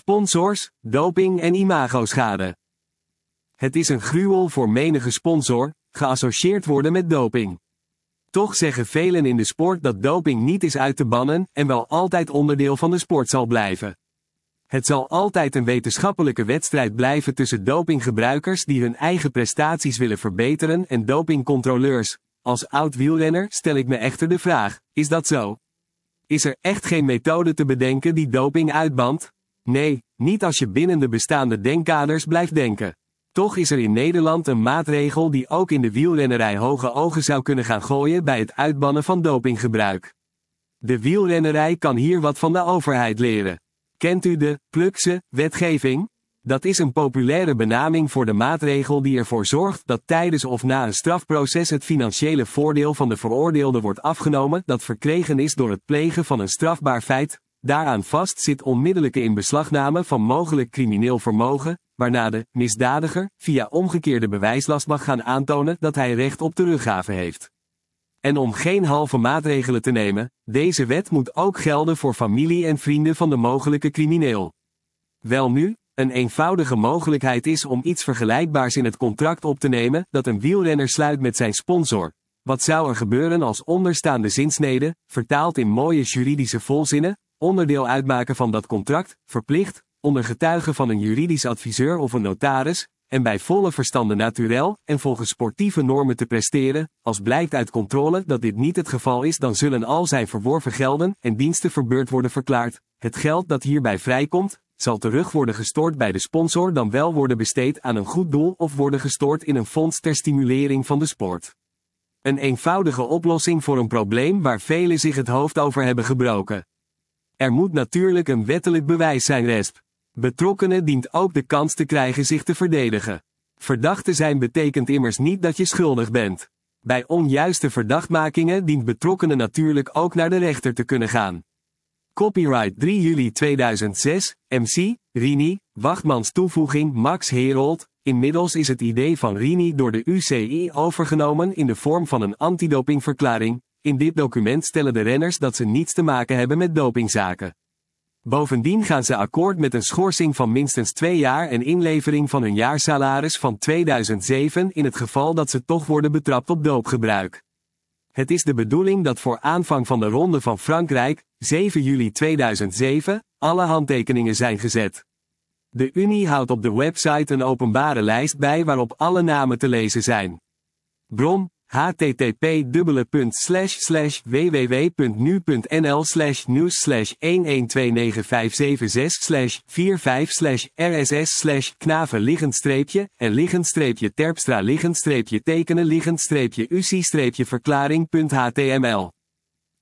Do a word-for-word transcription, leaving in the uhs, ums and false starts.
Sponsors, doping en imagoschade. Het is een gruwel voor menige sponsor, geassocieerd worden met doping. Toch zeggen velen in de sport dat doping niet is uit te bannen en wel altijd onderdeel van de sport zal blijven. Het zal altijd een wetenschappelijke wedstrijd blijven tussen dopinggebruikers die hun eigen prestaties willen verbeteren en dopingcontroleurs. Als oud-wielrenner stel ik me echter de vraag, is dat zo? Is er echt geen methode te bedenken die doping uitbant? Nee, niet als je binnen de bestaande denkkaders blijft denken. Toch is er in Nederland een maatregel die ook in de wielrennerij hoge ogen zou kunnen gaan gooien bij het uitbannen van dopinggebruik. De wielrennerij kan hier wat van de overheid leren. Kent u de Plukse wetgeving? Dat is een populaire benaming voor de maatregel die ervoor zorgt dat tijdens of na een strafproces het financiële voordeel van de veroordeelde wordt afgenomen dat verkregen is door het plegen van een strafbaar feit. Daaraan vast zit onmiddellijke inbeslagname van mogelijk crimineel vermogen, waarna de misdadiger via omgekeerde bewijslast mag gaan aantonen dat hij recht op teruggave heeft. En om geen halve maatregelen te nemen, deze wet moet ook gelden voor familie en vrienden van de mogelijke crimineel. Welnu, een eenvoudige mogelijkheid is om iets vergelijkbaars in het contract op te nemen dat een wielrenner sluit met zijn sponsor. Wat zou er gebeuren als onderstaande zinsnede, vertaald in mooie juridische volzinnen, onderdeel uitmaken van dat contract, verplicht, onder getuige van een juridisch adviseur of een notaris, en bij volle verstande naturel, en volgens sportieve normen te presteren, als blijkt uit controle dat dit niet het geval is dan zullen al zijn verworven gelden en diensten verbeurd worden verklaard. Het geld dat hierbij vrijkomt, zal terug worden gestort bij de sponsor dan wel worden besteed aan een goed doel of worden gestort in een fonds ter stimulering van de sport. Een eenvoudige oplossing voor een probleem waar velen zich het hoofd over hebben gebroken. Er moet natuurlijk een wettelijk bewijs zijn resp. Betrokkenen dient ook de kans te krijgen zich te verdedigen. Verdachte zijn betekent immers niet dat je schuldig bent. Bij onjuiste verdachtmakingen dient betrokkenen natuurlijk ook naar de rechter te kunnen gaan. Copyright drie juli tweeduizend zes, M C, Rini, Wachtmans toevoeging Max Herold. Inmiddels is het idee van Rini door de U C I overgenomen in de vorm van een antidopingverklaring. In dit document stellen de renners dat ze niets te maken hebben met dopingzaken. Bovendien gaan ze akkoord met een schorsing van minstens twee jaar en inlevering van hun jaarsalaris van tweeduizend zeven in het geval dat ze toch worden betrapt op doopgebruik. Het is de bedoeling dat voor aanvang van de Ronde van Frankrijk, zeven juli tweeduizend zeven, alle handtekeningen zijn gezet. De Unie houdt op de website een openbare lijst bij waarop alle namen te lezen zijn. Bron: h t t p slash slash w w w punt nu punt n l slash nieuws slash een een twee negen vijf zeven zes slash vier vijf slash r s s slash knaven liggend streepje en liggend streepje terpstra liggend streepje tekenen liggend streepje u c streepje verklaring punt h t m l